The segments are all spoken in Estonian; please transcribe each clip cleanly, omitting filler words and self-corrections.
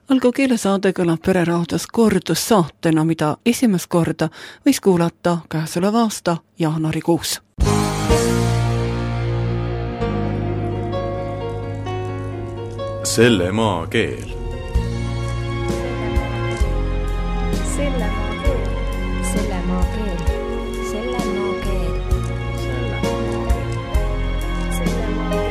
Algo keelesaade kõlab Pereraadios kordussaatena, mida esimest korda võis kuulata käesoleva aasta jaanuarikuus. Selle maa keel. Selle maa keel. Selle maa keel. Selle maa keel. Selle maa keel. Selle maa keel.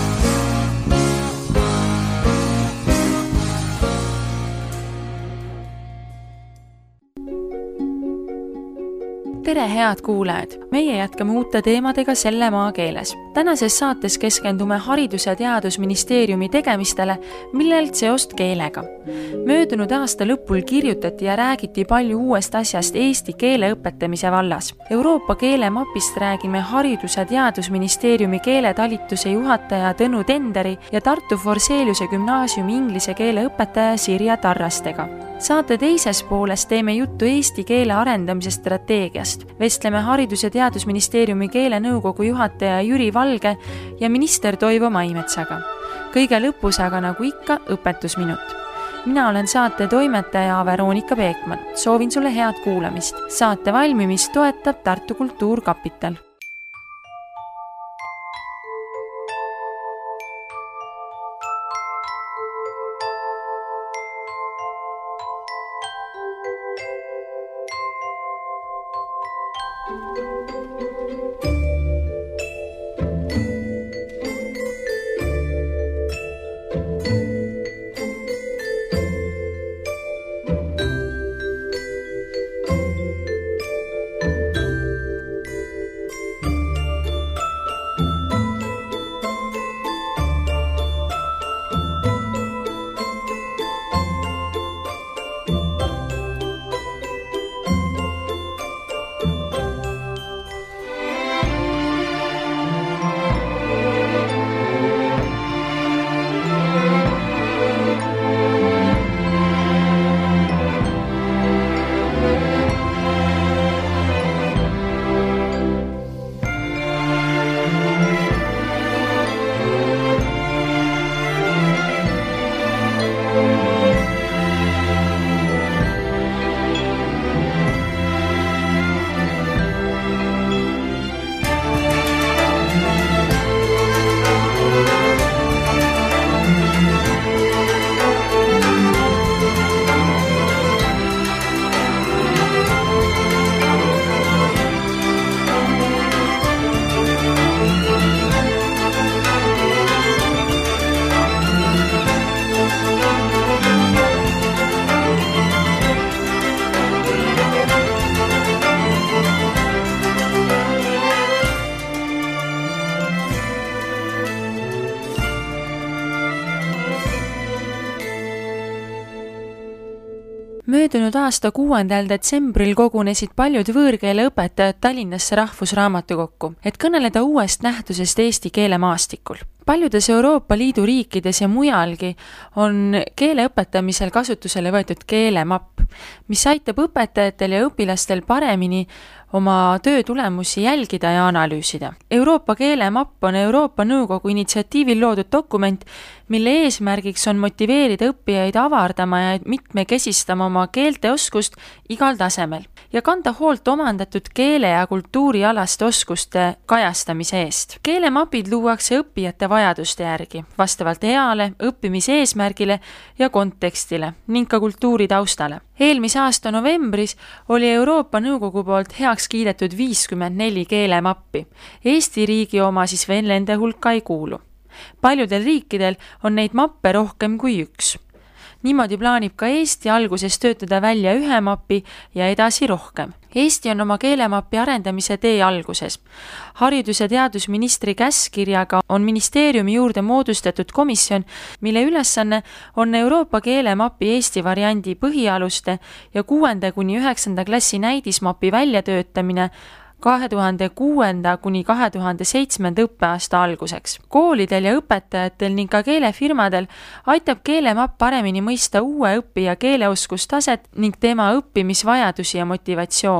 Tere head kuulajad! Meie jätkame uute teemadega selle maa keeles. Tänases saates keskendume Haridus- ja Teadusministeeriumi tegemistele, millelt seost keelega. Möödunud aasta lõpul kirjutati ja räägiti palju uuest asjast eesti keele õpetamise vallas. Euroopa keelemapist räägime Haridus- ja Teadusministeeriumi keeletalituse juhataja Tõnu Tenderi ja Tartu Forseliuse gümnaasiumi inglise keele õpetaja Sirja Tarrastega. Saate teises pooles teeme juttu eesti keele arendamise strateegiast. Vestleme Haridus- ja Teadusministeeriumi keelenõukogu juhataja Jüri Valge ja minister Toivo Maimetsaga. Kõige lõpus aga nagu ikka õpetusminut. Mina olen saate toimetaja Veronika Peekman. Soovin sulle head kuulamist. Saate valmimist toetab Tartu Kultuurkapital. Möödunud aasta 6. detsembril kogunesid paljud võõrkeele õpetajad Tallinnasse rahvusraamatukokku, et kõneleda uuest nähtusest eesti keele maastikul. Paljudes Euroopa Liidu riikides ja mujalgi on keele õpetamisel kasutusele võetud keelemapp, mis aitab õpetajatel ja õpilastel paremini oma töö tulemusi jälgida ja analüüsida. Euroopa keelemapp on Euroopa Nõukogu initsiatiivil loodud dokument, mille eesmärgiks on motiveerida õppijaid avardama ja mitmekesistama oma keelteoskust igal tasemel ja kanda hoolt omandatud keele- ja kultuurialaste oskuste kajastamise eest. Keelemapid luuakse õppijate vajaduste järgi, vastavalt eale, õppimise eesmärgile ja kontekstile ning ka kultuuri taustale. Eelmise aasta novembris oli Euroopa Nõukogu poolt heaks kiidetud 54 keelemappi. Eesti riigi oma siis veel nende hulka ei kuulu. Paljudel riikidel on neid mappe rohkem kui üks. Niimoodi plaanib ka Eesti alguses töötada välja ühe mapi ja edasi rohkem. Eesti on oma keelemapi arendamise tee alguses. Haridus- ja teadusministri käskkirjaga on ministeeriumi juurde moodustatud komisjon, mille ülesanne on Euroopa keelemapi Eesti variandi põhialuste ja 6.–9. klassi näidismapi väljatöötamine 2006.–2007. õppeaasta alguseks. Koolidel ja õpetajatel ning ka keelefirmadel aitab keelemapp paremini mõista uue õppija keeleoskustaset ning tema õppimisvajadusi ja motivatsiooni.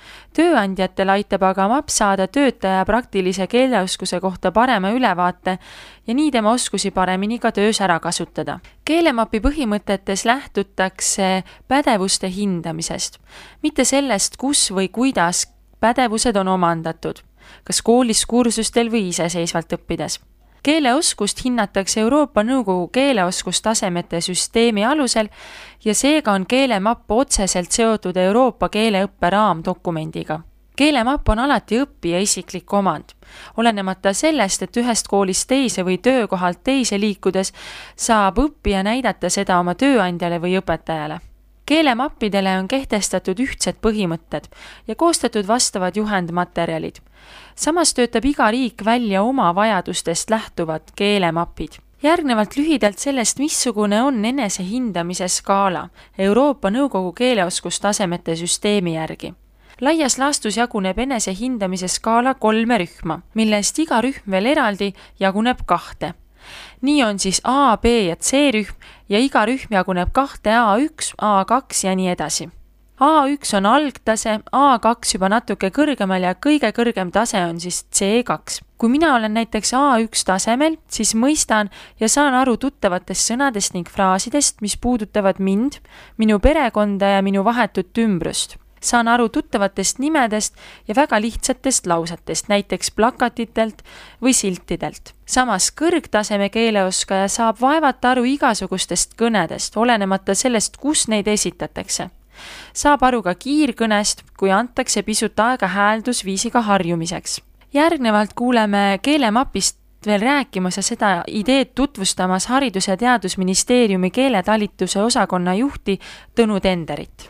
Tööandjatel aitab aga MAP saada töötaja praktilise keeleoskuse kohta parema ülevaate ja nii tema oskusi paremini ka töös ära kasutada. Keelemapi põhimõtetes lähtutakse pädevuste hindamisest, mitte sellest, kus või kuidas pädevused on omandatud, kas koolis, kursustel või iseseisvalt õppides. Keeleoskust hinnatakse Euroopa Nõukogu keeleoskustasemete süsteemi alusel ja seega on keelemapp otseselt seotud Euroopa keeleõppe raamdokumendiga. Keelemapp on alati õppija isiklik omand. Olenemata sellest, et ühest koolist teise või töökohalt teise liikudes saab õppija näidata seda oma tööandjale või õpetajale. Keelemappidele on kehtestatud ühtsed põhimõtted ja koostatud vastavad juhendmaterjalid. Samas töötab iga riik välja oma vajadustest lähtuvad keelemapid. Järgnevalt lühidalt sellest, missugune on enese hindamise skaala Euroopa Nõukogu keeleoskustasemete süsteemi järgi. Laias laastus jaguneb enese hindamise skaala 3 rühma, millest iga rühm veel eraldi jaguneb 2. Nii on siis A, B ja C rühm ja iga rühm jaguneb 2 A1, A2 ja nii edasi. A1 on algtase, A2 juba natuke kõrgemal ja kõige kõrgem tase on siis C2. Kui mina olen näiteks A1 tasemel, siis mõistan ja saan aru tuttavatest sõnadest ning fraasidest, mis puudutavad mind, minu perekonda ja minu vahetut ümbrust. Saan aru tuttavatest nimedest ja väga lihtsatest lausetest, näiteks plakatitelt või siltidelt. Samas kõrgtaseme keeleoskaja saab vaevata aru igasugustest kõnedest, olenemata sellest, kus neid esitatakse. Saab aru ka kiirkõnest, kui antakse pisut aega hääldusviisiga harjumiseks. Järgnevalt kuuleme keelemapist veel rääkimas ja seda ideed tutvustamas Haridus- ja Teadusministeeriumi keeletalituse osakonna juhti Tõnu Tenderit.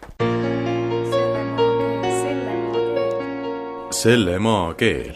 Selle maa keel.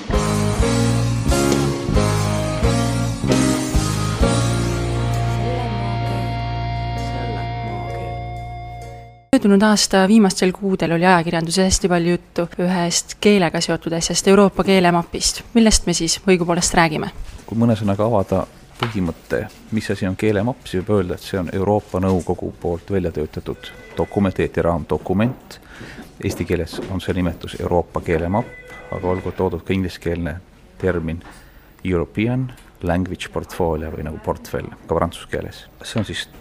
Möödunud aasta viimastel kuudel oli ajakirjanduses hästi palju juttu ühest keelega seotud asjast, Euroopa keelemapist. Millest me siis õigupoolest räägime? Kui mõne sõnaga avada põhimõte, mis asi on keelemapp, siis võib öelda, et see on Euroopa Nõukogu poolt välja töötatud dokument, raamdokument. Eesti keeles on see nimetus Euroopa keelemapp, aga olgu toodud ka ingliskeelne termin European Language Portfolio või nagu portfell, ka prantsuse keeles. See on siis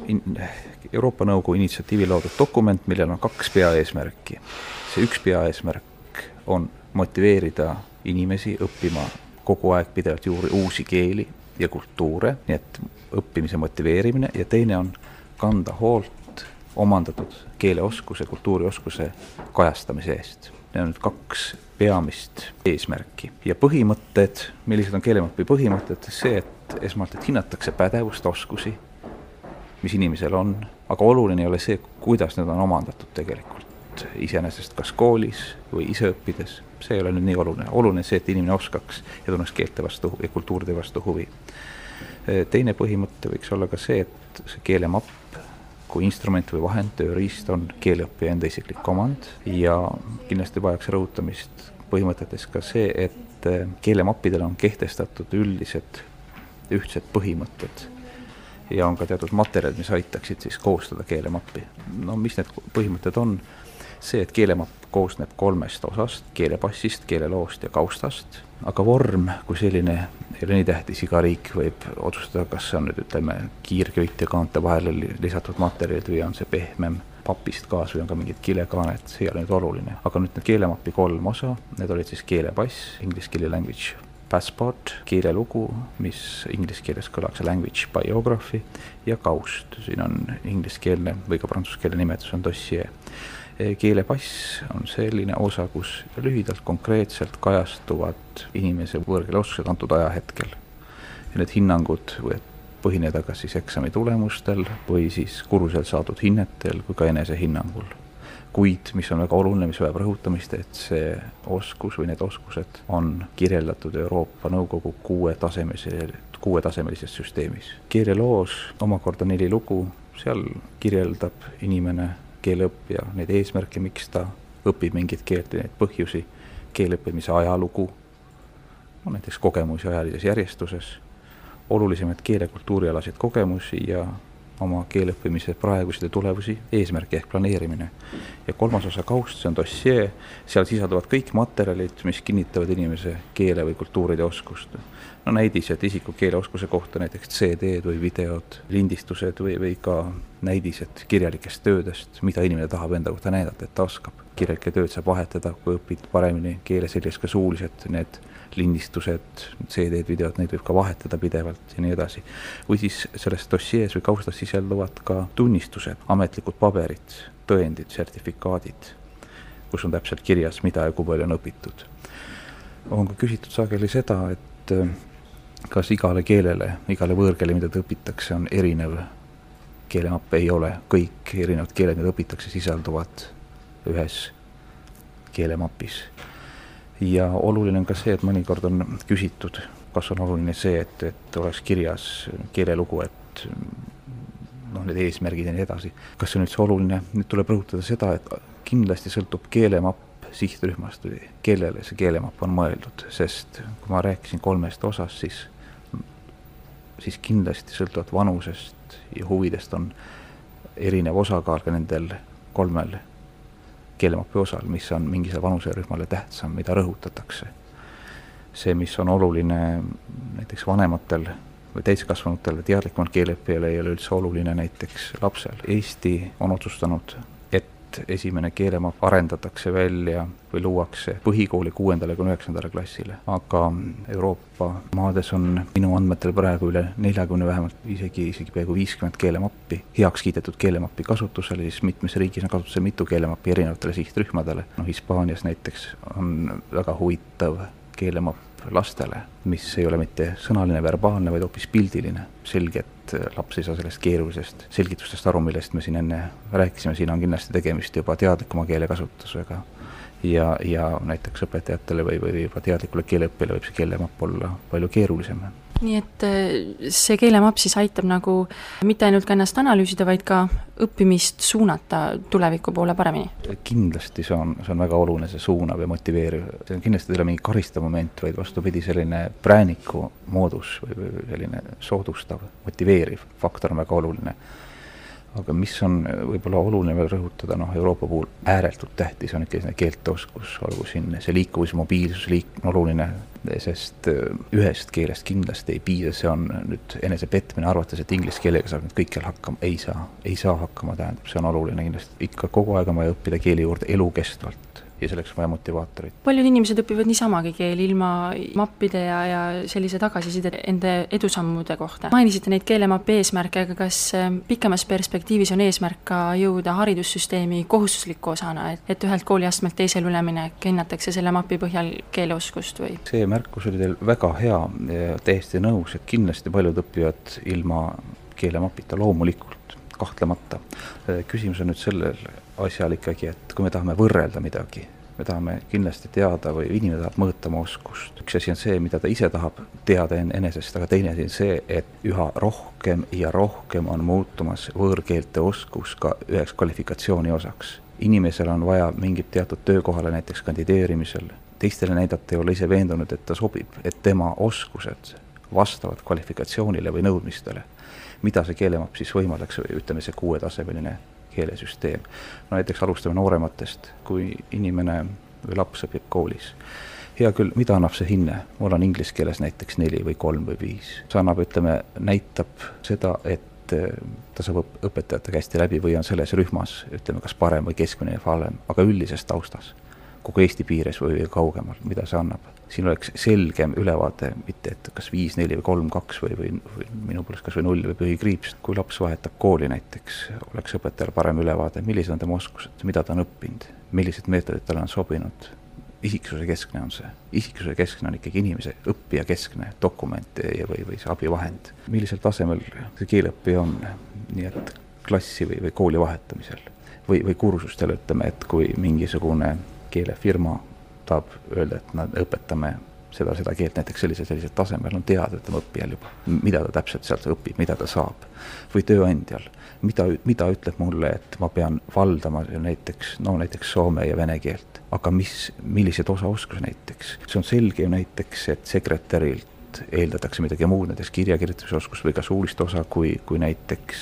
Euroopa Nõukogu initsiatiivi loodud dokument, millel on 2 peaeesmärki. See üks peaeesmärk on motiveerida inimesi õppima kogu aeg pidevalt juurde uusi keeli ja kultuure, nii et õppimise motiveerimine, ja teine on kanda hoolt omandatud keeleoskuse, kultuurioskuse kajastamise eest. Need on nüüd 2 peamist eesmärki. Ja põhimõtted, millised on keelemapi põhimõtted, see, et esmalt, et hinnatakse pädevust, oskusi, mis inimesel on, aga oluline ei ole see, kuidas need on omandatud tegelikult iseenesest kas koolis või ise õppides. See ei ole nüüd nii oluline. Oluline see, et inimene oskaks ja tunneks keelte vastu ja kultuuride vastu huvi. Teine põhimõte võiks olla ka see, et see keelemapp kui instrument või vahend, tööriist on keeleõppija enda isiklik omand ja kindlasti vajaks rõhutamist põhimõtetes ka see, et keelemappidel on kehtestatud üldised ühtsed põhimõtted ja on ka teatud materjalid, mis aitaksid siis koostada keelemappi. No mis need põhimõtted on? See, et keelemapp koosneb 3 osast, keelepassist, keeleloost ja kaustast, aga vorm kui selline ei ole nii tähtis, iga riik võib otsustada, kas see on nüüd ütleme kiirköit ja kaante vahele lisatud materjalid või on see pehmem papist kaas või on ka mingid kilekaanet, see ei ole nüüd oluline. Aga nüüd need keelemapi 3 osa, need olid siis keelepass, inglise keele language passport, keelelugu, mis inglise keeles kõlaks language biography ja kaust, siin on ingliskeelne või ka prantsuskeelne nimetus on dossier. Keelepass on selline osa, kus lühidalt konkreetselt kajastuvad inimese võõrkeeleoskused antud ajahetkel. Ja need hinnangud võivad põhineda kas siis eksami tulemustel või siis kursusel saadud hinnetel kui ka enese hinnangul. Kuid, mis on väga oluline, mis vajab rõhutamist, et see oskus või need oskused on kirjeldatud Euroopa Nõukogu 6-tasemelises süsteemis. Keeleloos omakorda 4 lugu, seal kirjeldab inimene keeleõppija neid eesmärke, miks ta õpib mingit keelt ja neid põhjusi, keeleõppimise ajalugu, näiteks kogemusi ajalises järjestuses, olulisemaid keele- kultuurialaseid kogemusi ja oma keeleõppimise praegusi ja tulevusi eesmärki ehk planeerimine. Ja 3. osa kaust, see on dossier, seal sisalduvad kõik materjalid, mis kinnitavad inimese keele või kultuuride oskust. No näidised isiku keeleoskuse kohta, näiteks CD-d või videod, lindistused või ka näidised kirjalikest töödest, mida inimene tahab enda kohta näidata, et ta oskab. Kirjalikke tööd saab vahetada, kui õpid paremini keele selges ka suulised, need lindistused, CD-d, videod, neid võib ka vahetada pidevalt ja nii edasi. Või siis selles dossiees või kaustas sisalduvad ka tunnistused, ametlikud paberid, tõendid, sertifikaadid, kus on täpselt kirjas, mida ja kui palju on õpitud. On ka küsitud sageli seda, et kas igale keelele, igale võõrkeele, mida ta õpitakse, on erinev keelemapp. Ei ole, kõik erinevad keeled, mida õpitakse, sisalduvad ühes keelemapis. Ja oluline on ka see, et mõnikord on küsitud, kas on oluline see, et oleks kirjas keelelugu, et need eesmärgid ja nii edasi. Kas see on üldse oluline? Nüüd tuleb rõhutada seda, et kindlasti sõltub keelemapp sihtrühmast või kellele see keelemapp on mõeldud, sest kui ma rääkisin 3 osast, siis kindlasti sõltuvat vanusest ja huvidest on erinev osakaal ka nendel 3 keelemapi osal, mis on mingisele vanuserühmale tähtsam, mida rõhutatakse. See, mis on oluline näiteks vanematel või täiskasvanutel teadlikumal keeleõppijale, ei ole üldse oluline näiteks lapsel. Eesti on otsustanud, et esimene keelemapp arendatakse välja või luuakse põhikooli 6.–9. klassile. Aga Euroopa maades on minu andmetel praegu üle 40, vähemalt isegi peaaegu 50 keelemappi, heaks kiidetud keelemappi kasutusele, siis mitmes riigis on kasutusel mitu keelemappi erinevatele sihtrühmadele. Hispaanias näiteks on väga huvitav keelemapp lastele, mis ei ole mitte sõnaline, verbaalne, vaid hoopis pildiline. Selge, et laps ei saa sellest keerulisest selgitustest aru, millest me siin enne rääkisime. Siin on kindlasti tegemist juba teadlikuma keelekasutusega ja näiteks õpetajatele või juba teadlikule keeleõppijale võib see keelemapp olla palju keerulisem. Nii et see keelemapp siis aitab nagu mitte ainult ka ennast analüüsida, vaid ka õppimist suunata tuleviku poole paremini? Kindlasti see on väga oluline, see suunav ja motiveeriv. See on kindlasti teile mingi karistav moment, vaid vastupidi selline prääniku moodus või selline soodustav, motiveeriv faktor on väga oluline. Aga mis on võib-olla oluline veel rõhutada, Euroopa puhul ääretult tähtis on ikka keelteoskus, olgu siin see liikuvus, mobiilsus on oluline, sest ühest keelest kindlasti ei piisa, see on nüüd enese petmine arvates, et inglise keelega saab nüüd kõikjal hakkama, ei saa hakkama, tähendab, see on oluline kindlasti. Ikka kogu aeg on vaja õppida keeli juurde elukestvalt ja selleks on vaja motivaatorit. Paljud inimesed õpivad niisamagi keeli ilma mappide ja sellise tagasiside enda edusammude kohta. Mainisite neid keelemapi eesmärke, aga kas pikemas perspektiivis on eesmärk ka jõuda haridussüsteemi kohustusliku osana, et ühelt kooliastmelt teisel üleminek hinnatakse selle mapi põhjal keeleoskust või? See märkus oli teil väga hea ja täiesti nõus, et kindlasti paljud õpivad ilma keelemapita loomulikult, kahtlemata. Küsimus on nüüd sellel asjal ikkagi, et kui me tahame võrrelda midagi, me tahame kindlasti teada või inimene tahab mõõta oma oskust. Üks asi on see, mida ta ise tahab teada enesest, aga teine asi on see, et üha rohkem ja rohkem on muutumas võõrkeelte oskus ka üheks kvalifikatsiooni osaks. Inimesel on vaja mingit teatud töökohale näiteks kandideerimisel, teistele näidata ei ole ise veendunud, et ta sobib, et tema oskused vastavad kvalifikatsioonile või nõudmistele. Mida see keelemapp siis võimaldaks, ütleme see 6-tasemeline keelesüsteem. Näiteks alustame noorematest, kui inimene või laps õpib koolis. Hea küll, mida annab see hinne? Mul on inglise keeles näiteks 4 või 3 või 5. See annab, näitab seda, et ta saab õpetajate käesti läbi või on selles rühmas, kas parem või keskmine või halvem, aga üldises taustas, kogu Eesti piires või kaugemal, mida see annab. Siin oleks selgem ülevaade, mitte et kas 5, 4 või 3, 2 või minu poolest kas või 0 või põhikriips. Kui laps vahetab kooli näiteks, oleks õpetajal parem ülevaade, millised on tema oskused, mida ta on õppinud, millised meetodid talle on sobinud. Isiksuse keskne on see. Isiksuse keskne on ikkagi inimese õppija keskne dokument või see abivahend. Millisel tasemel see keeleõppija on, nii et klassi või kooli vahetamisel või kursustel ütleme, et kui mingisugune keelefirma tahab öelda, et nad õpetame seda keelt näiteks sellisel tasemel, on teada, et õppijal juba, mida ta täpselt sealt õpib, mida ta saab. Või tööandjal, mida ütleb mulle, et ma pean valdama näiteks soome ja vene keelt, aga millised osaoskus näiteks. See on selge näiteks, et sekretärilt eeldatakse midagi muud, näiteks kirjakirjutuse oskus või ka suulist osa, kui näiteks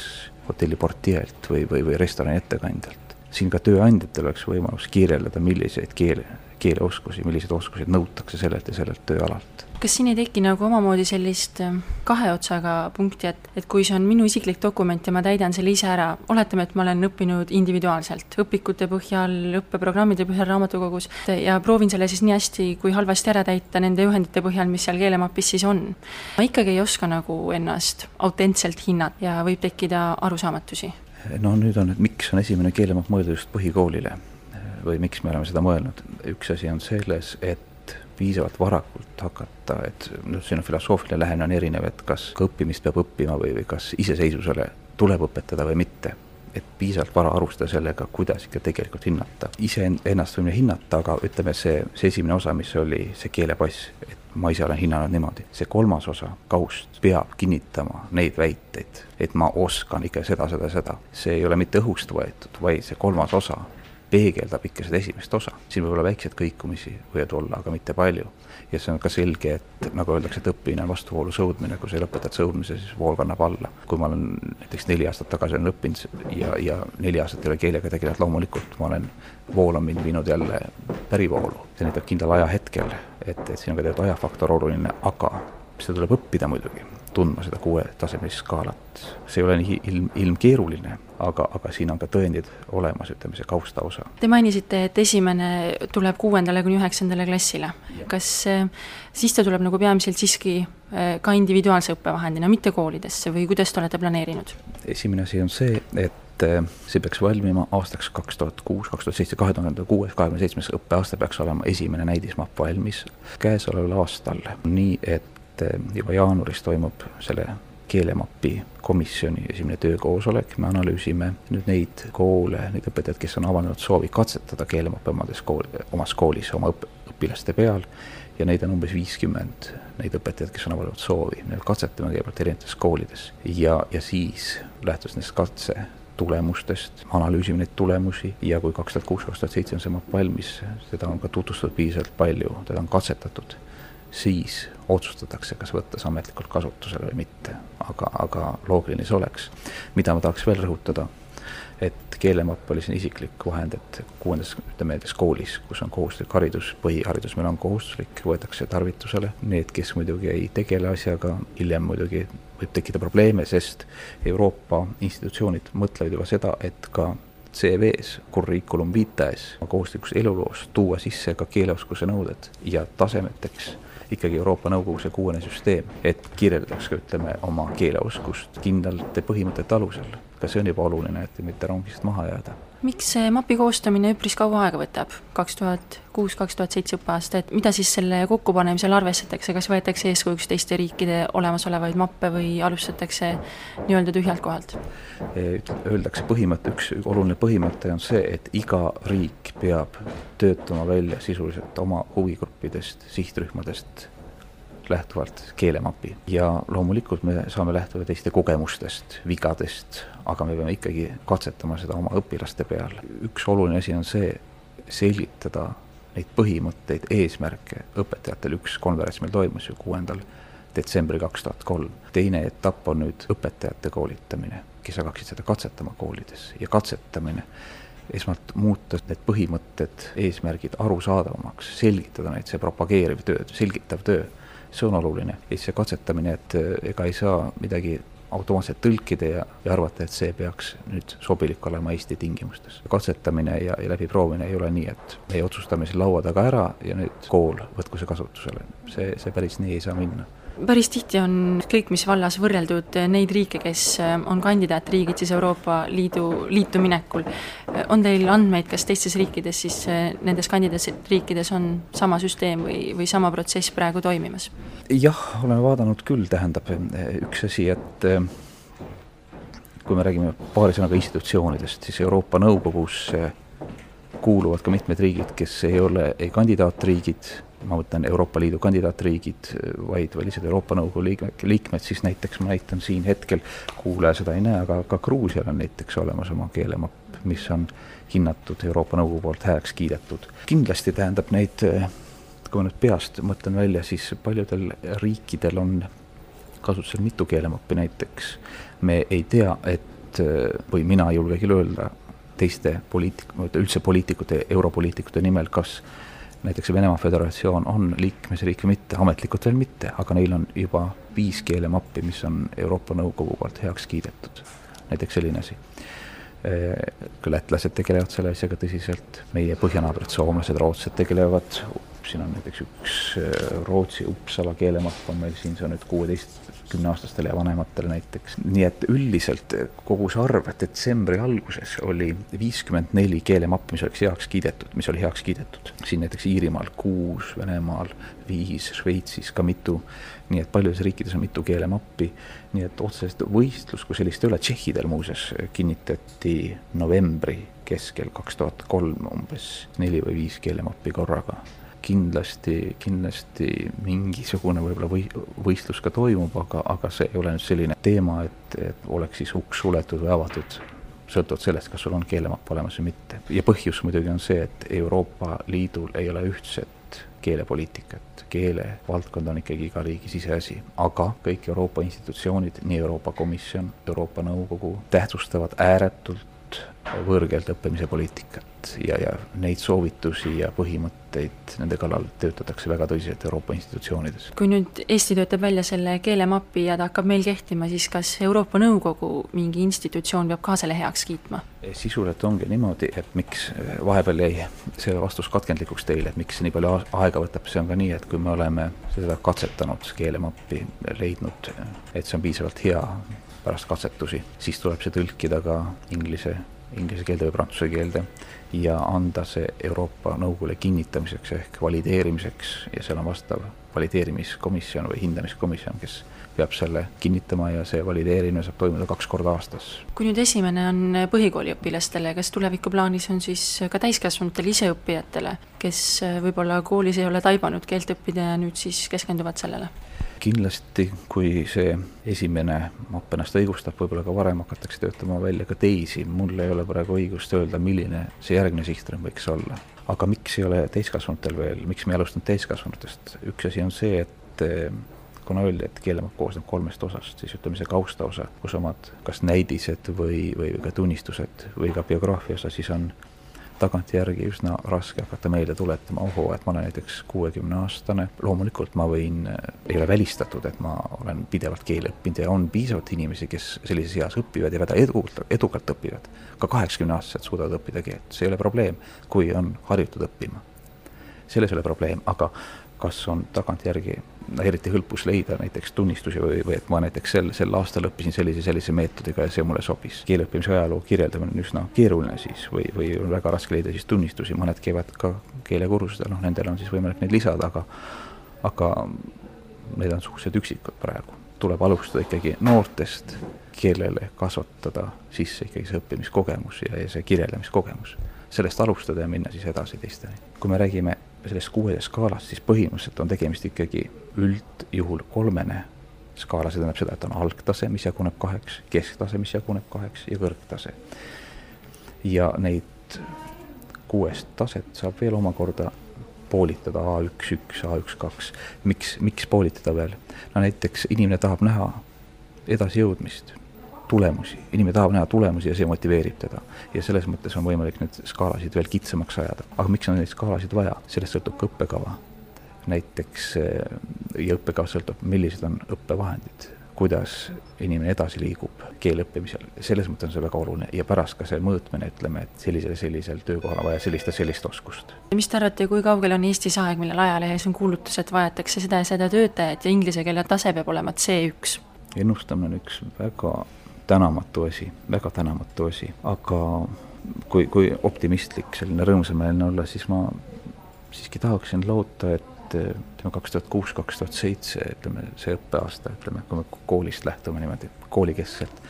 hotelliportielt või restorani ettekandjalt. Siin ka tööandjatel oleks võimalus kirjeldada, milliseid keeleoskusi, milliseid oskusi nõutakse sellelt ja sellelt tööalalt. Kas siin ei teki nagu omamoodi sellist kahe otsaga punkti, et kui see on minu isiklik dokument ja ma täidan selle ise ära, oletame, et ma olen õppinud individuaalselt, õpikute põhjal, õppeprogrammide põhjal raamatukogus ja proovin selle siis nii hästi kui halvasti ära täita nende juhendite põhjal, mis seal keelemapis siis on. Ma ikkagi ei oska nagu ennast autentselt hinnata ja võib tekkida arusaamatusi. No nüüd on, et miks on esimene keelemapp mõeldud just põhikoolile või miks me oleme seda mõelnud. Üks asi on selles, et piisavalt varakult hakata, et siin on filosoofiline lähenemine on erinev, et kas õppimist peab õppima või kas iseseisvusele tuleb õpetada või mitte. Et piisavalt vara arustada sellega, kuidas ikka tegelikult hinnata. Ise ennast võime hinnata, aga ütleme see esimene osa, mis oli see keelepass, et ma ise olen hinnanud niimoodi. See kolmas osa, kaust, peab kinnitama neid väiteid, et ma oskan ikka seda. See ei ole mitte õhust võetud, vaid see kolmas osa peegeldab ikka seda esimest osa. Siin võib olla väiksed kõikumisi võivad olla, aga mitte palju. Ja see on ka selge, et nagu öeldakse, et õppimine on vastuvoolu sõudmine, kui sa lõpetad sõudmise, siis vool kannab alla. Kui ma olen näiteks 4 aastat tagasi olen õppinud ja 4 aastat ei ole keelega tegelenud, loomulikult ma olen vool on mind viinud jälle pärivoolu. See näitab kindlal ajahetkel, et siin on ka teatud ajafaktor oluline, aga seda tuleb õppida muidugi, tundma seda 6-tasemelist skaalat. See ei ole nii ilmkeeruline, aga siin on ka tõendid olemas, ütleme see kausta osa. Te mainisite, et esimene tuleb 6-9. klassile. Kas siis ta tuleb nagu peamiselt siiski ka individuaalse õppevahendina, mitte koolidesse või kuidas te olete planeerinud? Esimene asi on see, et see peaks valmima aastaks 2006, 2007, 2006, 27. õppeaasta peaks olema esimene näidismapp valmis käesoleval aastal. Nii, et juba jaanuaris toimub selle keelemapi komisjoni esimene töökoosolek. Me analüüsime nüüd neid koole, neid õpetajad, kes on avaldanud soovi katsetada keelemappe omas koolis oma õpilaste peal ja neid on umbes 50, neid õpetajad, kes on avaldanud soovi. Need katsetame kõigepealt erinevates koolides ja siis lähtus nendest katse tulemustest, analüüsime neid tulemusi ja kui 2006-2007 on see mapp valmis, seda on ka tutvustatud piisavalt palju, teda on katsetatud, siis otsustatakse, kas võttes ametlikult kasutusele või mitte. Aga loogiline see oleks. Mida ma tahaks veel rõhutada, et keelemapp oli siin isiklik vahend, et 6. koolis, kus on kohustuslik haridus, põhiharidus meil on kohustuslik, võetakse tarvitusele. Need, kes muidugi ei tegele asjaga, hiljem muidugi võib tekkida probleeme, sest Euroopa institutsioonid mõtlevad juba seda, et ka CV-s, curriculum vitaes, kohustuslikus eluloos tuua sisse ka keeleoskuse nõuded ja tasemeteks ikkagi Euroopa Nõukogu see 6. süsteem, et kirjeldaks, ütleme, oma keeleoskust kindlate põhimõtete alusel. Ka see on juba oluline, et mitte rongist maha jääda. Miks see mapi koostamine üpris kaua aega võtab? 2006-2007 õppeaasta, et mida siis selle kokkupanemisel arvestatakse, kas võetakse eeskujuks teiste riikide olemasolevaid mappe või alustatakse nii-öelda tühjalt kohalt? Öeldakse üks oluline põhimõte on see, et iga riik peab töötama välja sisuliselt oma huvigruppidest, sihtrühmadest lähtuvalt keelemapi. Ja loomulikult me saame lähtuda teiste kogemustest, vigadest, aga me peame ikkagi katsetama seda oma õpilaste peal. Üks oluline asi on see, selgitada neid põhimõtteid, eesmärke õpetajatel. Üks konverents meil toimus ju 6. detsembri 2003. Teine etapp on nüüd õpetajate koolitamine, kes hakkaksid seda katsetama koolides. Ja katsetamine esmalt muuta need põhimõtted, eesmärgid arusaadavamaks, selgitada neid, see propageeriv töö, selgitav töö. See on oluline. Ja see katsetamine, et ega ei saa midagi automaatselt tõlkida ja arvata, et see peaks nüüd sobilik olema Eesti tingimustes. Katsetamine ja läbiproovimine ei ole nii, et me otsustame siin laua taga ära ja nüüd kool võtku see kasutusele. See päris nii ei saa minna. Päris tihti on kõik, mis vallas võrreldud neid riike, kes on kandidaatriigid siis Euroopa Liitu minekul. On teil andmeid, kas teistes riikides siis nendes kandidaatriikides on sama süsteem või sama protsess praegu toimimas? Jah, oleme vaadanud küll, tähendab üks asi, et kui me räägime paari sõnaga institutsioonidest, siis Euroopa Nõukogus kuuluvad ka mitmed riigid, kes ei ole ei kandidaatriigid, ma mõtlen Euroopa Liidu kandidaatriigid, vaid lihtsalt Euroopa Nõukogu liikmed, siis näiteks ma näitan siin hetkel, kuulaja seda ei näe, aga ka Gruusial on näiteks olemas oma keelemapp, mis on hinnatud Euroopa Nõukogu poolt heaks kiidetud. Kindlasti tähendab neid, kui ma nüüd peast mõtlen välja, siis paljudel riikidel on kasutusel mitu keelemappi näiteks. Me ei tea, et või mina ei julge küll öelda teiste üldse poliitikute, europoliitikute nimel, kas näiteks Venemaa Föderatsioon on liikmesriik või mitte, ametlikult veel mitte, aga neil on juba 5 keelemappi, mis on Euroopa Nõukogu poolt heaks kiidetud. Näiteks selline asi. Lätlased tegelevad selle asjaga tõsiselt, meie põhjanaabrid, soomlased, rootsed tegelevad, siin on näiteks üks Rootsi Uppsala keelemapp on meil siin, see on nüüd 16-aastastele ja vanematele näiteks. Nii et üldiselt kogu see arv detsembri alguses oli 54 keelemappi, mis oli heaks kiidetud. Siin näiteks Iirimaal 6, Venemaal 5, Šveitsis ka mitu, nii et paljudes riikides on mitu keelemappi, nii et otseselt võistlus, kui sellist ei ole, tšehhidel muuses kinnitati novembri keskel 2003 umbes 4 või 5 keelemappi korraga. Kindlasti mingisugune võib-olla võistlus ka toimub, aga see ei ole nüüd selline teema, et oleks siis uks suletud või avatud, sõltuvalt sellest, kas sul on keelemapp olemas või mitte. Ja põhjus muidugi on see, et Euroopa Liidul ei ole ühtset keelepoliitikat. Keelevaldkond on ikkagi iga riigi siseasi, aga kõik Euroopa institutsioonid, nii Euroopa Komisjon, Euroopa Nõukogu tähtsustavad ääretult võõrkeelte õppimise poliitikat ja neid soovitusi ja põhimõtteid nende kallal töötatakse väga tõsiselt Euroopa institutsioonides. Kui nüüd Eesti töötab välja selle keelemapi ja ta hakkab meil kehtima, siis kas Euroopa Nõukogu mingi institutsioon peab ka selle heaks kiitma? Sisuliselt ongi niimoodi, et miks vahepeal jäi see vastus katkendlikuks teile, et miks nii palju aega võtab, see on ka nii, et kui me oleme seda katsetanud keelemappi leidnud, et see on piisavalt hea pärast katsetusi, siis tuleb see tõlkida ka inglise keelde või prantsuse keelde ja anda see Euroopa Nõukogule kinnitamiseks ehk valideerimiseks ja seal on vastav valideerimiskomisjon või hindamiskomisjon, kes peab selle kinnitama ja see valideerimine saab toimuda 2 korda aastas. Kui nüüd esimene on põhikooliõpilastele, kas tulevikuplaanis on siis ka täiskasvanutele iseõppijatele, kes võib-olla koolis ei ole taibanud keelt õppida ja nüüd siis keskenduvad sellele? Kindlasti, kui see esimene mapp ennast õigustab, võib-olla ka varem hakatakse töötama välja ka teisi. Mul ei ole praegu õigust öelda, milline see järgmine sihtrühm võiks olla. Aga miks ei ole täiskasvanutel veel, miks me ei alustanud täiskasvanutest? Üks asi on see, et kuna öeldi, et keelemapp koosneb 3 osast, siis ütleme see kaustaosa, kus omad kas näidised või ka tunnistused või ka biograafia osa, siis on tagantjärgi üsna raske hakata meelde tuletama, et ma olen näiteks 60-aastane, loomulikult ma ei ole välistatud, et ma olen pidevalt keele õppinud ja on piisavalt inimesi, kes sellises eas õpivad ja väga edukalt õpivad. Ka 80-aastased suudavad õppida keelt, see ei ole probleem, kui on harjutud õppima. Selles ei ole probleem, aga kas on tagantjärgi eriti hõlpus leida näiteks tunnistusi või et ma näiteks sel aastal õppisin sellise meetodiga ja see mulle sobis. Keeleõppimise ajaloo kirjeldamine on üsna keeruline siis või on väga raske leida siis tunnistusi, mõned käivad ka keelekursused, nendel on siis võimalik neid lisada, aga need on suhteliselt üksikud praegu. Tuleb alustada ikkagi noortest keelele kasvatada sisse ikkagi see õppimiskogemus ja see kirjeldamiskogemus. Sellest alustada ja minna siis edasi teisteni. Kui me räägime sellest 6 skaalast, siis põhimõtteliselt on tegemist ikkagi üldjuhul 3 skaala, see tähendab seda, et on algtase, mis jaguneb 2, kesktase, mis jaguneb 2 ja kõrgtase. Ja neid 6 taset saab veel omakorda poolitada A1-1, A1-2. Miks poolitada veel? Näiteks inimene tahab näha edasijõudmist, tulemusi. Inimene tahab näha tulemusi ja see motiveerib teda. Ja selles mõttes on võimalik need skaalasid veel kitsamaks ajada. Aga miks on neid skaalasid vaja? Sellest sõltub ka õppekava. Näiteks ja õppekava sõltub, millised on õppevahendid, kuidas inimene edasi liigub keeleõppimisel. Selles mõttes on see väga oluline ja pärast ka see mõõtmine, ütleme, et sellisel töökohal on vaja sellist oskust. Mis te arvate, kui kaugel on Eestis aeg, millel ajalehes on kuulutus, et vajatakse seda ja seda töötajat ja inglise keele tase peab olema C1? Ennustamine on üks väga tänamatu asi, aga kui optimistlik, selline rõõmsameelne olla, siis ma siiski tahaksin loota, et 2006-2007, ütleme, see õppeaasta, ütleme, kui me koolist lähtume niimoodi, koolikeskselt,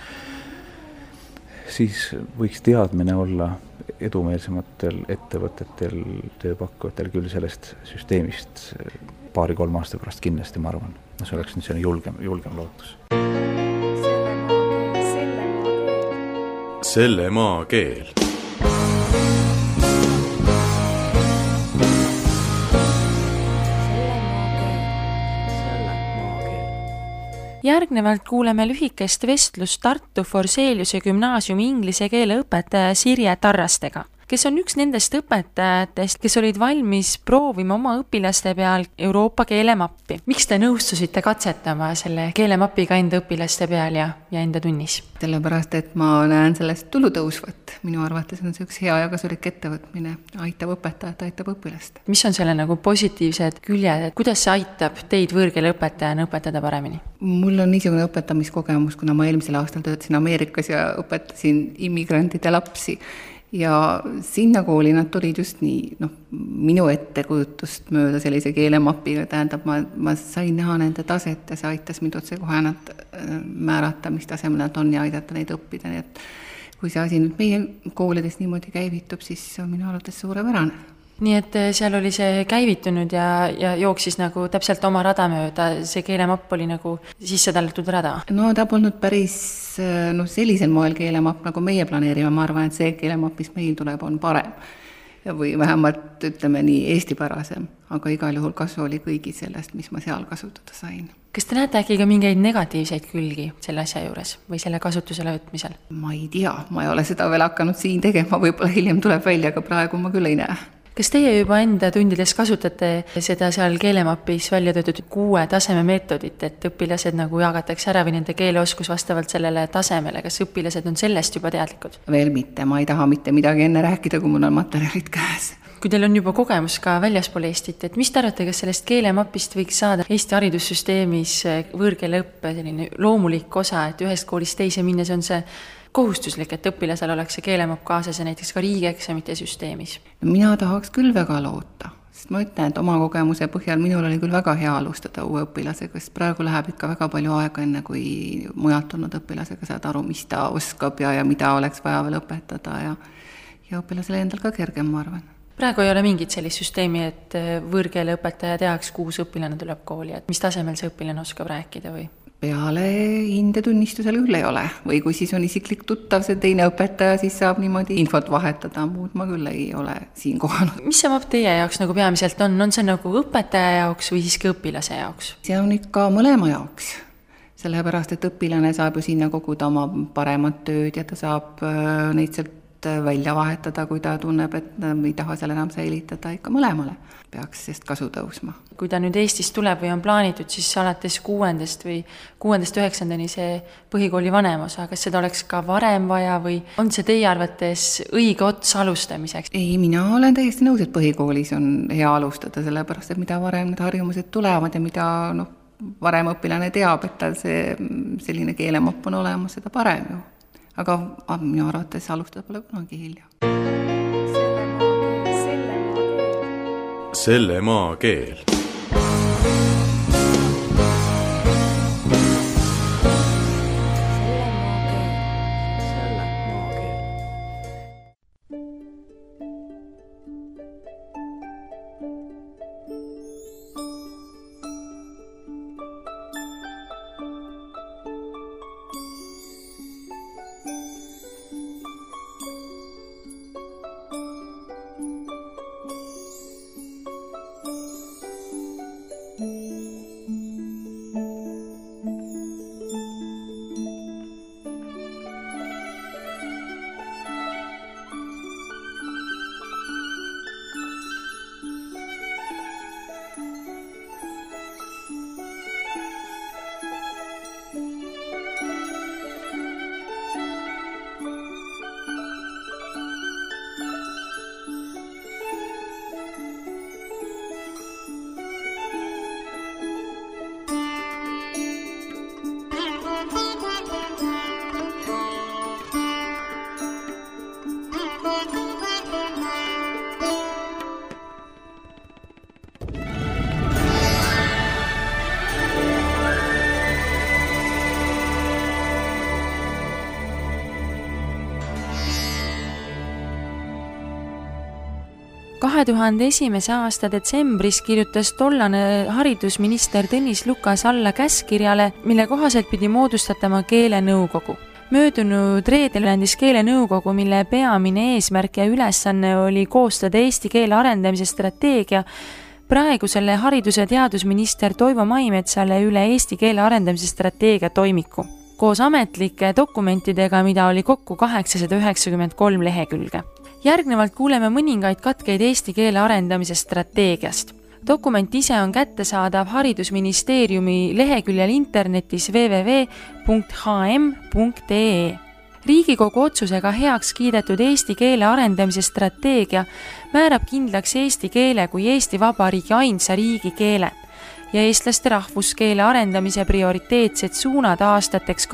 siis võiks teadmine olla edumeelsematel ettevõtetel, tööpakkujatel küll sellest süsteemist 2-3 aasta pärast kindlasti, ma arvan. See oleks nüüd selline julgem lootus. Selle maa keel. Järgnevalt kuuleme lühikest vestlust Tartu Forseliuse gümnaasiumi inglise keele õpetaja Sirje Tarrastega, kes on üks nendest õpetajatest, kes olid valmis proovima oma õpilaste peal Euroopa keelemappi. Miks te nõustusite katsetama selle keelemapiga enda õpilaste peal ja enda tunnis? Sellepärast, et ma näen sellest tulu tõusvat. Minu arvates on see üks hea ja kasulik ettevõtmine. Aitab õpetajat, aitab õpilast. Mis on selle nagu positiivsed küljed, et kuidas see aitab teid võõrkeele õpetajana õpetada paremini? Mul on niisugune õpetamiskogemus, kuna ma eelmisel aastal töötasin Ameerikas ja õpetasin immigrantide lapsi. Ja sinna kooli nad tulid just nii, minu ettekujutust mööda sellise keelemapiga, tähendab, ma sain näha nende taset ja see aitas mind otse kohe nad määrata, mis tasemel nad on ja aidata neid õppida. Nii et kui see asi nüüd meie koolides niimoodi käivitub, siis on minu arvates suurepärane. Nii et seal oli see käivitunud ja jooksis nagu täpselt oma rada mööda, see keelemapp oli nagu sisse tallatud rada? No ta polnud päris sellisel moel keelemapp, nagu meie planeerime. Ma arvan, et see keelemapp, mis meil tuleb, on parem. Või vähemalt, ütleme nii, eestipärasem. Aga igal juhul kasu oli kõigi sellest, mis ma seal kasutada sain. Kas te näete äkki ka mingeid negatiivseid külgi selle asja juures või selle kasutusele võtmisel? Ma ei tea, ma ei ole seda veel hakanud siin tegema, võib-olla hiljem tuleb välja, aga praegu ma küll ei näe. Kas teie juba enda tundides kasutate seda seal keelemapis välja töötatud 6 taseme meetodit, et õpilased nagu jagatakse ära või nende keeleoskus vastavalt sellele tasemele? Kas õpilased on sellest juba teadlikud? Veel mitte, ma ei taha mitte midagi enne rääkida, kui mul on materjalid käes. Kui teil on juba kogemus ka väljaspool Eestit, et mis te arvate, kas sellest keelemapist võiks saada Eesti haridussüsteemis võõrkeeleõppe selline loomulik osa, et ühest koolist teise minnes on see kohustuslik, et õpilasel oleks see keelemapp kaasas ja näiteks ka riigieksamite süsteemis? Mina tahaks küll väga loota, sest ma ütlen, et oma kogemuse põhjal minul oli küll väga hea alustada uue õpilasega, sest praegu läheb ikka väga palju aega enne, kui mujalt tulnud õpilasega saad aru, mis ta oskab ja mida oleks vaja veel õpetada ja õpilasele endal ka kergem, ma arvan. Praegu ei ole mingit sellist süsteemi, et võõrkeele õpetaja teaks, kuus õpilane tuleb kooli, et mis tasemel see õpilane oskab rääkida või? Peale hindetunnistusel küll ei ole. Või kui siis on isiklik tuttav see teine õpetaja, siis saab niimoodi infot vahetada. Muud ma küll ei ole siin kohanud. Mis see mapp teie jaoks nagu peamiselt on? On see nagu õpetaja jaoks või siiski õpilase jaoks? See on ikka mõlema jaoks. Sellepärast, et õpilane saab ju sinna koguda oma paremat tööd ja ta saab neid sealt välja vahetada, kui ta tunneb, et ei taha seal enam säilitada, ikka mõlemale peaks sest kasu tõusma. Kui ta nüüd Eestis tuleb või on plaanitud, siis alates 6. või 6.–9. see põhikooli vanem osa, kas seda oleks ka varem vaja või on see teie arvates õige ots alustamiseks? Ei, mina olen täiesti nõus, et põhikoolis on hea alustada, sellepärast, et mida varem need harjumused tulevad ja mida varem õpilane teab, et tal see selline keelemapp on olemas, seda parem ju. Aga minu arvates alustada pole kunagi hilja. Selle maa keel. – 2001. aasta detsembris kirjutas tollane haridusminister Tõnis Lukas alla käskkirjale, mille kohaselt pidi moodustatama keelenõukogu. Möödunud reedel andis keelenõukogu, mille peamine eesmärk ja ülesanne oli koostada eesti keele arendamise strateegia, praegusele haridus- ja teadusminister Toivo Maimetsale üle eesti keele arendamise strateegia toimiku koos ametlike dokumentidega, mida oli kokku 893 lehekülge. Järgnevalt kuuleme mõningaid katkeid eesti keele arendamise strateegiast. Dokument ise on kättesaadav Haridusministeeriumi leheküljel internetis www.hm.ee. Riigikogu otsusega heaks kiidetud eesti keele arendamise strateegia määrab kindlaks eesti keele kui Eesti Vabariigi ainsa riigikeele ja eestlaste rahvuskeele arendamise prioriteetsed suunad aastateks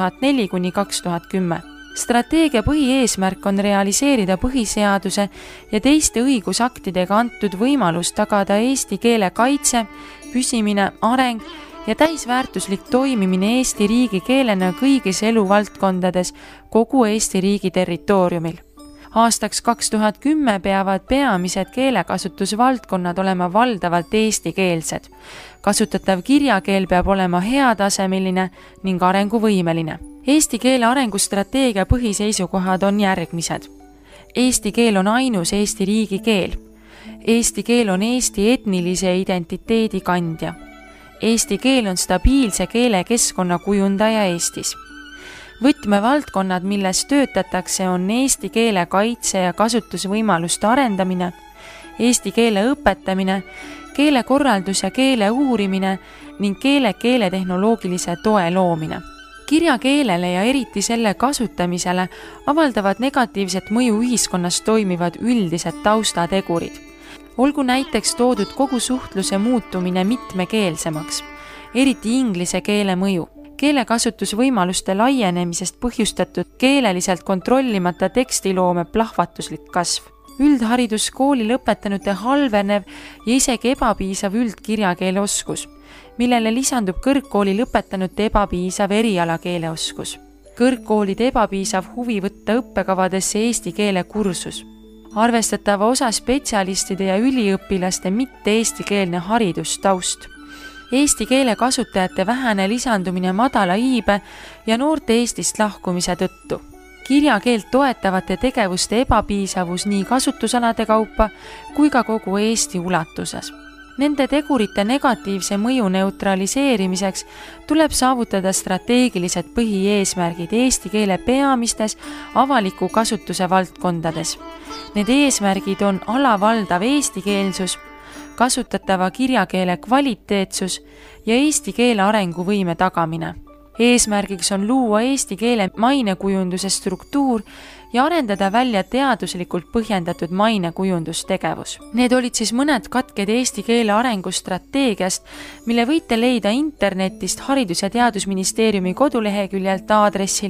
2004–2010. Strateegia põhieesmärk on realiseerida põhiseaduse ja teiste õigusaktidega antud võimalus tagada eesti keele kaitse, püsimine, areng ja täisväärtuslik toimimine Eesti riigi keelena kõigis eluvaldkondades kogu Eesti riigi territooriumil. Aastaks 2010 peavad peamised keelekasutusvaldkonnad olema valdavalt eestikeelsed. Kasutatav kirjakeel peab olema heatasemeline ning arenguvõimeline. Eesti keele arengustrateegia põhiseisukohad on järgmised. Eesti keel on ainus Eesti riigikeel. Eesti keel on Eesti etnilise identiteedi kandja. Eesti keel on stabiilse keelekeskkonna kujundaja Eestis. Võtmevaldkonnad, milles töötatakse, on eesti keele kaitse ja kasutusvõimaluste arendamine, eesti keele õpetamine, keelekorraldus ja keele uurimine ning keeletehnoloogilise toe loomine. Kirjakeelele ja eriti selle kasutamisele avaldavad negatiivset mõju ühiskonnas toimivad üldised taustategurid. Olgu näiteks toodud kogu suhtluse muutumine mitmekeelsemaks, eriti inglise keele mõju. Keelekasutusvõimaluste laienemisest põhjustatud keeleliselt kontrollimata tekstiloome plahvatuslik kasv. Üldhariduskooli lõpetanute halvenev ja isegi ebapiisav üldkirjakeele oskus, millele lisandub kõrgkooli lõpetanute ebapiisav erialakeele oskus. Kõrgkoolide ebapiisav huvi võtta õppekavadesse eesti keele kursus. Arvestatava osa spetsialistide ja üliõpilaste mitte eestikeelne haridustaust. Eesti keele kasutajate vähene lisandumine madala iibe ja noorte Eestist lahkumise tõttu. Kirjakeelt toetavate tegevuste ebapiisavus nii kasutusalade kaupa kui ka kogu Eesti ulatuses. Nende tegurite negatiivse mõju neutraliseerimiseks tuleb saavutada strateegilised põhieesmärgid eesti keele peamistes avaliku kasutuse valdkondades. Need eesmärgid on alavaldav eestikeelsus, kasutatava kirjakeele kvaliteetsus ja eesti keele arenguvõime tagamine. Eesmärgiks on luua eesti keele mainekujunduse struktuur ja arendada välja teaduslikult põhjendatud mainekujundustegevus. Need olid siis mõned katked eesti keele arengustrateegiast, mille võite leida internetist Haridus- ja Teadusministeeriumi koduleheküljelt aadressil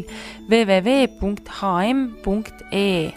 www.hm.ee.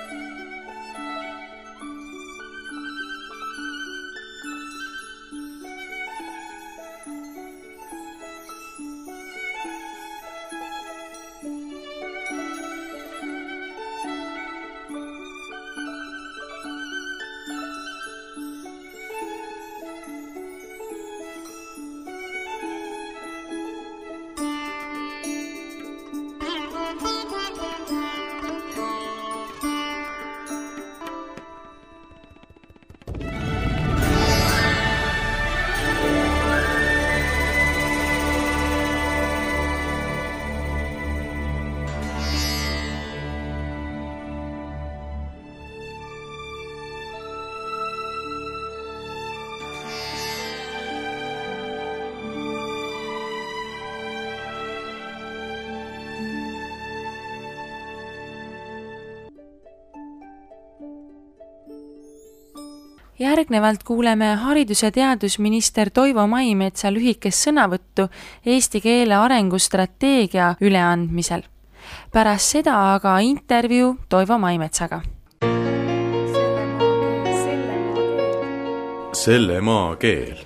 Järgnevalt kuuleme haridus- ja teadusminister Toivo Maimetsa lühikest sõnavõttu eesti keele arengustrateegia üleandmisel. Pärast seda aga intervjuu Toivo Maimetsaga. Selle maa keel.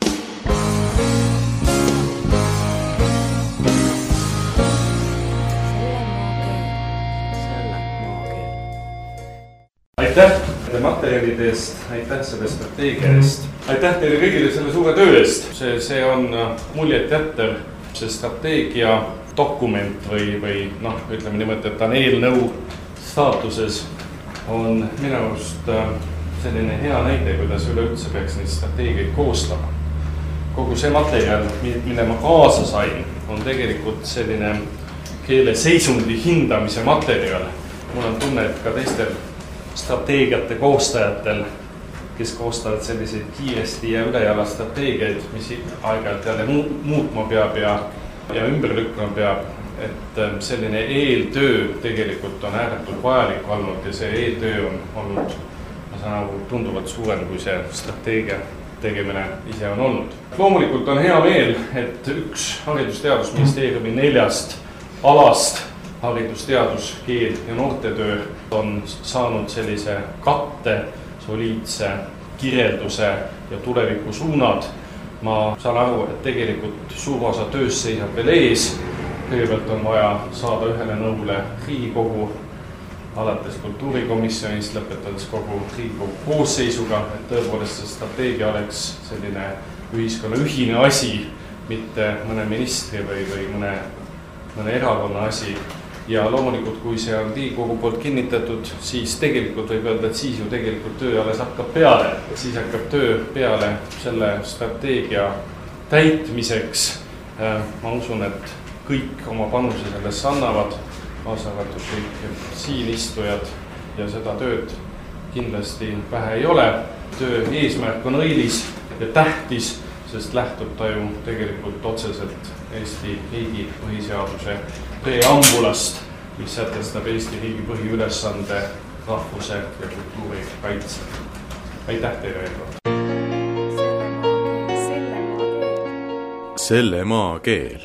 Aitäh nende materjalide eest, aitäh selle strateegia eest, aitäh teile kõigile selle suure töö eest. See on muljet jättev, see strateegia dokument või ütleme niimoodi, et ta on eelnõu staatuses, on minu arust selline hea näide, kuidas üleüldse peaks neid strateegiaid koostama. Kogu see materjal, mille ma kaasa sain, on tegelikult selline keele seisundi hindamise materjal. Mul on tunne, et ka teistel strateegiate koostajatel, kes koostavad selliseid kiiresti ja ülejala strateegiaid, mis aeg-ajalt jälle muutma peab ja ümber lükkama peab, et selline eeltöö tegelikult on ääretult vajalik olnud ja see eeltöö on olnud, ma saan aru, tunduvalt suurem, kui see strateegia tegemine ise on olnud. Loomulikult on hea meel, et üks Haridus-Teadusministeeriumi 4 alast haridusteadus, keel ja noortetöö on saanud sellise katte, soliidse kirjelduse ja tuleviku suunad. Ma saan aru, et tegelikult suur osa töös seisab veel ees. Kõigepealt on vaja saada ühele nõule Riigikogu, alates kultuurikomisjonist, lõpetades kogu Riigikogu koosseisuga, et tõepoolest see strateegia oleks selline ühiskonna ühine asi, mitte mõne ministri või mõne erakonna asi. Ja loomulikult, kui see on Riigikogu poolt kinnitatud, siis tegelikult võib öelda, et siis ju tegelikult töö alles hakkab peale. Siis hakkab töö peale selle strateegia täitmiseks. Ma usun, et kõik oma panuse sellest annavad, kaasavatud kõik siin istujad ja seda tööd kindlasti vähe ei ole. Töö eesmärk on õilis ja tähtis, sest lähtub ta ju tegelikult otseselt Eesti riigi põhiseaduse preambulast, mis sätestab Eesti riigi põhiülesande rahvuse ja kultuuri kaitse. Aitäh teile veel. Selle maa keel.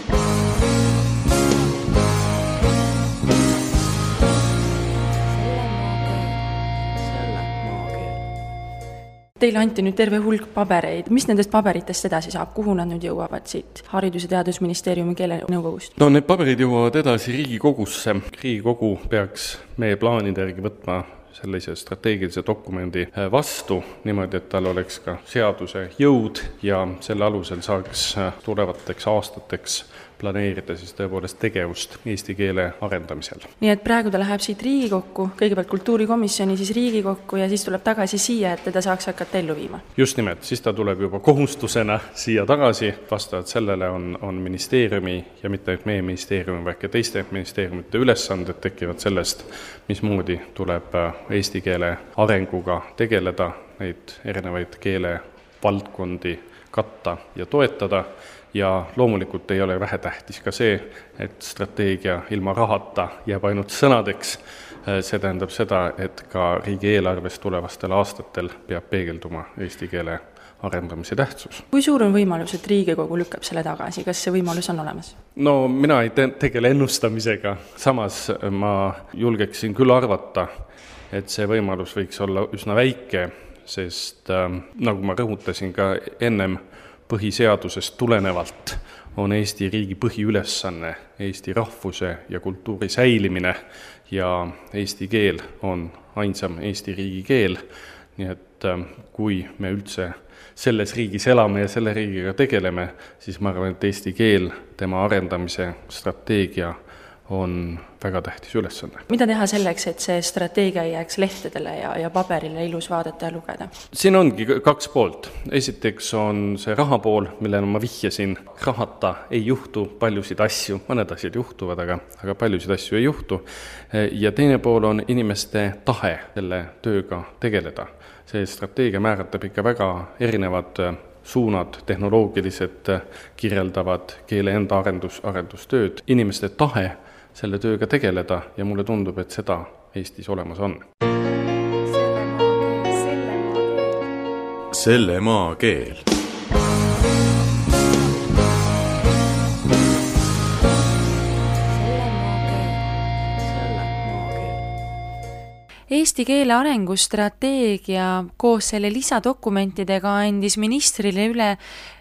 Teile anti nüüd terve hulk pabereid. Mis nendest paberitest edasi saab? Kuhu nad nüüd jõuavad siit Haridus- ja Teadusministeeriumi keelenõukogust? No need paberid jõuavad edasi Riigikogusse. Riigikogu peaks meie plaanide järgi võtma sellise strateegilise dokumendi vastu, niimoodi, et tal oleks ka seaduse jõud ja selle alusel saaks tulevateks aastateks planeerida siis tõepoolest tegevust eesti keele arendamisel. Nii et praegu ta läheb siit Riigikokku, kõigepealt kultuurikomisjoni, siis Riigikokku ja siis tuleb tagasi siia, et teda saaks hakata ellu viima. Just nimelt, siis ta tuleb juba kohustusena siia tagasi, vastavalt sellele on ministeeriumi ja mitte ainult meie ministeeriumi, vaid ka teiste ministeeriumite ülesanded tekivad sellest, mismoodi tuleb eesti keele arenguga tegeleda, neid erinevaid keelevaldkondi katta ja toetada. Ja loomulikult ei ole vähetähtis ka see, et strateegia ilma rahata jääb ainult sõnadeks. See tähendab seda, et ka riigieelarves tulevastel aastatel peab peegelduma eesti keele arendamise tähtsus. Kui suur on võimalus, et Riigikogu lükkab selle tagasi? Kas see võimalus on olemas? No mina ei tegele ennustamisega. Samas ma julgeksin küll arvata, et see võimalus võiks olla üsna väike, sest nagu ma rõhutasin ka ennem, põhiseadusest tulenevalt on Eesti riigi põhiülesanne Eesti rahvuse ja kultuuri säilimine ja eesti keel on ainsam Eesti riigi keel. Nii et kui me üldse selles riigis elame ja selle riigiga tegeleme, siis ma arvan, et eesti keel, tema arendamise strateegia on väga tähtis ülesanne. Mida teha selleks, et see strateegia jääks lehtedele ja paberile ilus vaadata ja lugeda? Siin ongi 2 poolt. Esiteks on see raha pool, millele ma vihjasin. Rahata ei juhtu paljusid asju, mõned asjad juhtuvad, aga paljusid asju ei juhtu. Ja teine pool on inimeste tahe selle tööga tegeleda. See strateegia määratab ikka väga erinevad suunad, tehnoloogilised kirjeldavad keele enda arendustööd. Inimeste tahe selle tööga tegeleda ja mulle tundub, et seda Eestis olemas on. Selle maa keel. Eesti keele arengustrateegia koos selle lisadokumentidega andis ministrile üle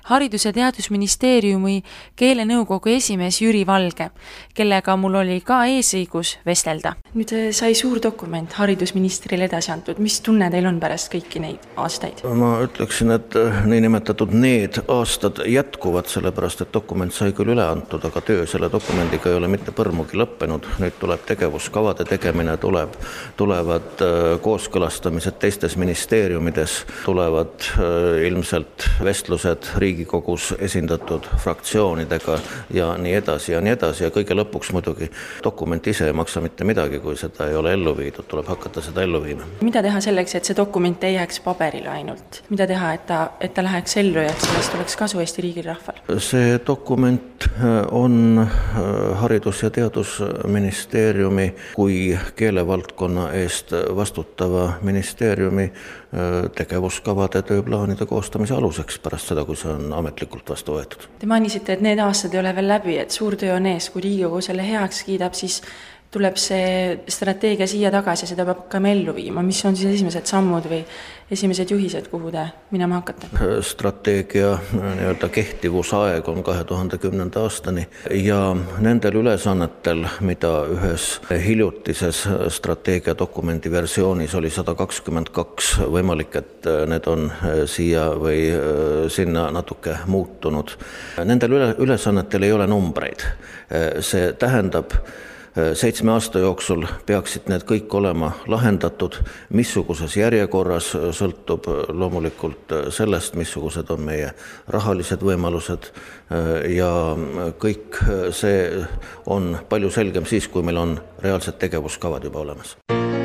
Haridus- ja Teadusministeeriumi keelenõukogu esimees Jüri Valge, kellega mul oli ka eesõigus vestelda. Nüüd sai suur dokument haridusministrile edasi antud. Mis tunne teil on pärast kõiki neid aastaid? Ma ütleksin, et niinimetatud need aastad jätkuvad, sellepärast, et dokument sai küll üle antud, aga töö selle dokumendiga ei ole mitte põrmugi lõppenud. Nüüd tuleb tegevuskavade tegemine, tulevad kooskõlastamised teistes ministeeriumides, tulevad ilmselt vestlused Riigikogus esindatud fraktsioonidega ja nii edasi ja kõige lõpuks muidugi dokument ise ei maksa mitte midagi, kui seda ei ole ellu viidud, tuleb hakata seda ellu viima. Mida teha selleks, et see dokument ei jääks paberile ainult? Mida teha, et ta läheks ellu ja sellest oleks kasu Eesti riigil rahval? See dokument on Haridus- ja Teadusministeeriumi kui keelevaldkonna eest vastutava ministeeriumi tegevuskavade tööplaanide koostamise aluseks pärast seda, kui see on ametlikult vastu võetud. Te mainisite, et need aastad ei ole veel läbi, et suur töö on ees, kui Riigikogu selle heaks kiidab, siis tuleb see strateegia siia tagasi, seda peab hakkama ellu viima. Mis on siis esimesed sammud või esimesed juhised, kuhu te minema hakkate? Strateegia kehtivusaeg on 2010. aastani ja nendel ülesannetel, mida ühes hiljutises strateegiadokumendi versioonis oli 122, võimalik, et need on siia või sinna natuke muutunud. Nendel ülesannetel ei ole numbreid. See tähendab, 7 aasta jooksul peaksid need kõik olema lahendatud, missuguses järjekorras sõltub loomulikult sellest, missugused on meie rahalised võimalused ja kõik see on palju selgem siis, kui meil on reaalsed tegevuskavad juba olemas.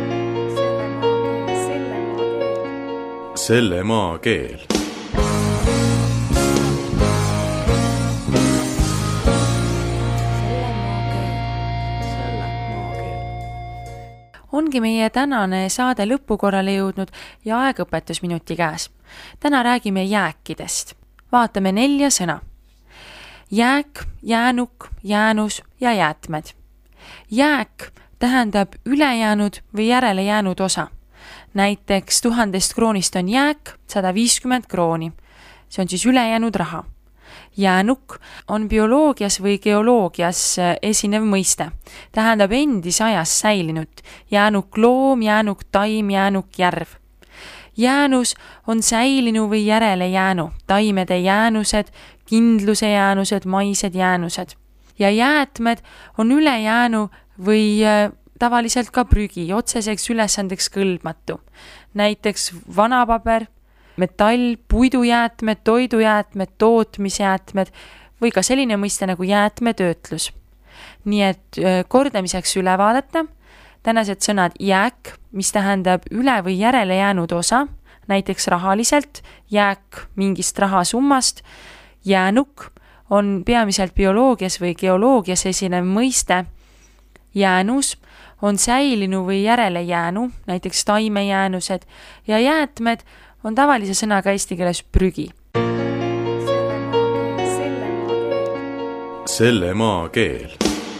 Selle maa keel. Ongi meie tänane saade lõpukorrale jõudnud ja aeg õpetusminuti käes. Täna räägime jääkidest. Vaatame 4 sõna. Jääk, jäänuk, jäänus ja jäätmed. Jääk tähendab ülejäänud või järele jäänud osa. Näiteks 1000 kroonist on jääk 150 krooni. See on siis ülejäänud raha. Jäänuk on bioloogias või geoloogias esinev mõiste. Tähendab endis ajas säilinud. Jäänuk loom, jäänuk taim, jäänuk järv. Jäänus on säilinu või järele jäänu. Taimede jäänused, kindluse jäänused, maised jäänused. Ja jäätmed on ülejäänu või tavaliselt ka prügi, otseseks ülesandeks kõlbmatu. Näiteks vanapaber, metall, puidujäätmed, toidujäätmed, tootmisjäätmed või ka selline mõiste nagu jäätmetöötlus. Nii et kordamiseks üle vaadata, tänased sõnad jääk, mis tähendab üle või järele jäänud osa, näiteks rahaliselt, jääk mingist rahasummast, jäänuk on peamiselt bioloogias või geoloogias esinev mõiste, jäänus on säilinu või järele jäänu, näiteks taimejäänused ja jäätmed on tavalise sõnaga eesti keeles prügi. Selle maa keel.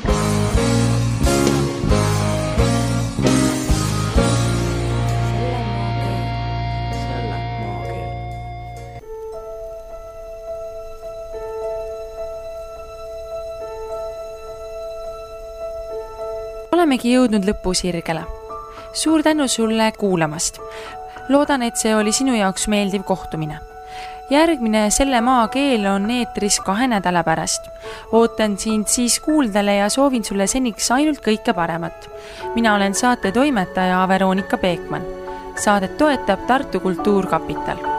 Olemegi jõudnud lõpusirgele. Suur tänu sulle kuulamast. Loodan, et see oli sinu jaoks meeldiv kohtumine. Järgmine Selle maa keel on eetris 2 nädala pärast. Ootan sind siis kuuldele ja soovin sulle seniks ainult kõike paremat. Mina olen saate toimetaja Veronika Peekman. Saadet toetab Tartu Kultuurkapital.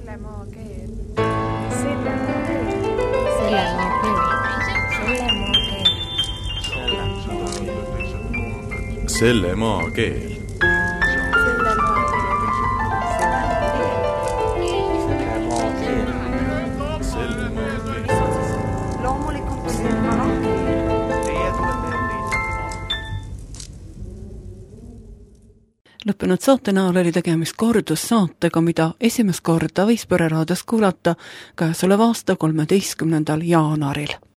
selle maa keel. Selle maa keel. Selle maa keel. Selle maa keel. Selle maa keel. Loomulikult selle maa keel. Lõppenud saate näol oli tegemist kordussaatega, mida esimest korda võis Pere raadios kuulata käesoleva aasta 13. jaanuaril.